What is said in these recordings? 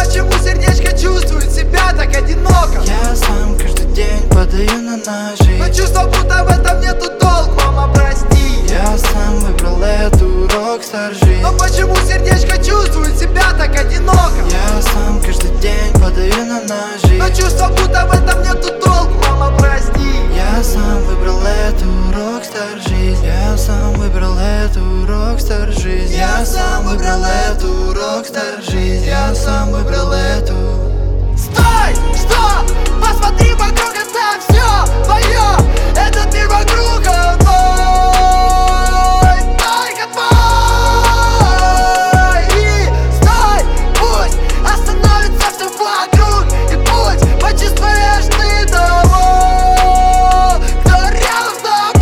почему сердечко чувствует себя так одиноко? Я сам каждый день подаю на ножи, но чувство, будто в этом нету толк, мама, прости. Я сам выбрал эту рокстар жизнь. Но почему сердечко чувствует себя так одиноко? Я сам каждый день подаю на ножи, но чувство, будто в этом нету толк, мама, прости. Я сам выбрал эту рокстар жизнь. Я сам выбрал эту рокстар жизнь. Я сам выбрал эту рокстар жизнь. Я сам выбрал эту. Стой! Что? Посмотри вокруг, это все твое. Этот мир вокруг твой, только твой. И стой! Пусть остановится все вокруг, и пусть почувствуешь ты того, кто рядом с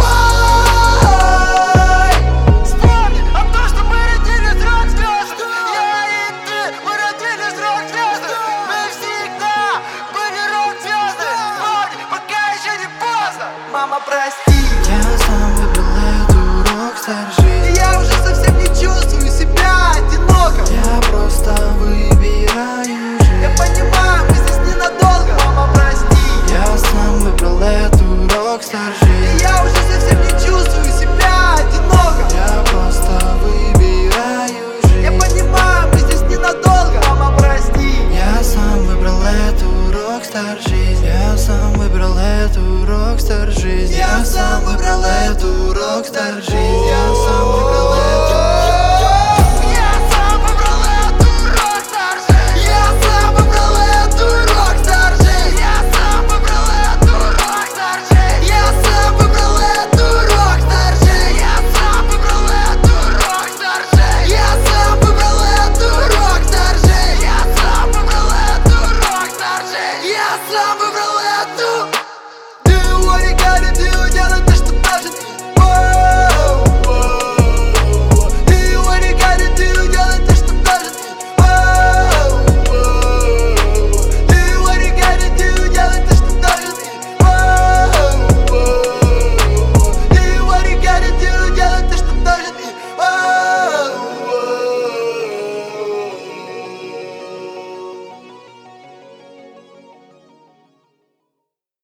тобой. Вспомни о том, что мы родились рок-звезды. Я и ты, мы родились рок-звезды. Мы всегда были рок-звезды. Вспомни, пока еще не поздно. Мама, прости. Я сам выбрал эту рокстар жизнь.